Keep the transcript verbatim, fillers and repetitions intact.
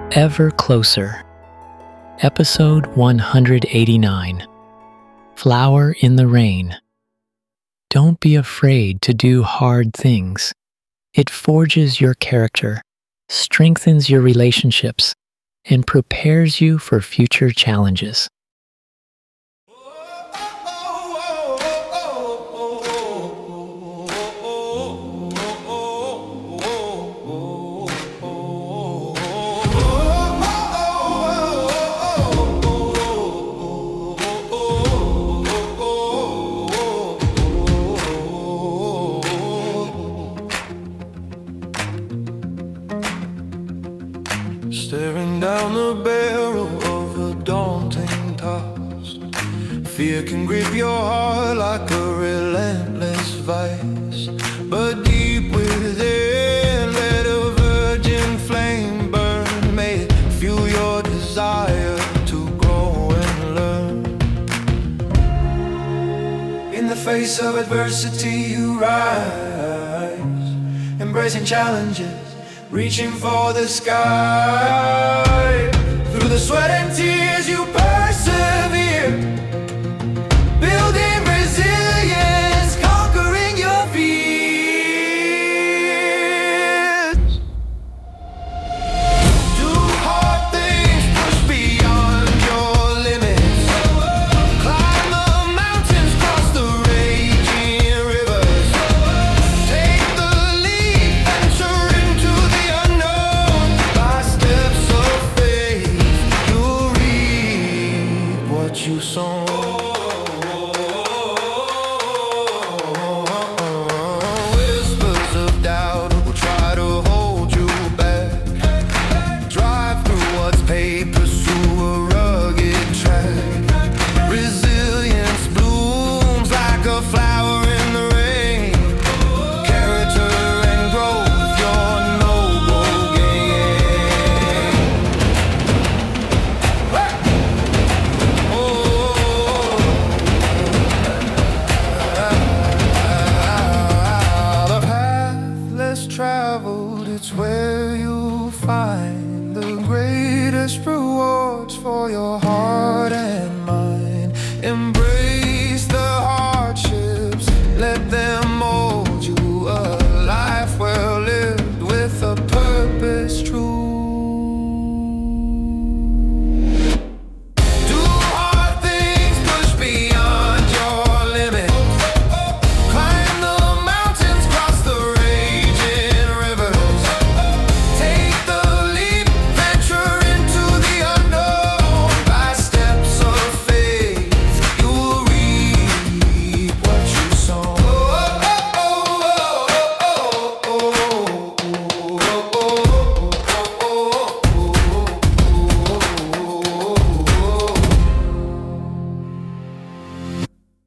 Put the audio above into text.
Ever Closer, Episode one hundred eighty-nine, Flower in the Rain. Don't be afraid to do hard things. It forges your character, strengthens your relationships, and prepares you for future challenges. Staring down the barrel of a daunting task, fear can grip your heart like a relentless vice. But deep within, let a virgin flame burn. May it fuel your desire to grow and learn. In the face of adversity you rise, embracing challenges, reaching for the sky. Through the sweat and tears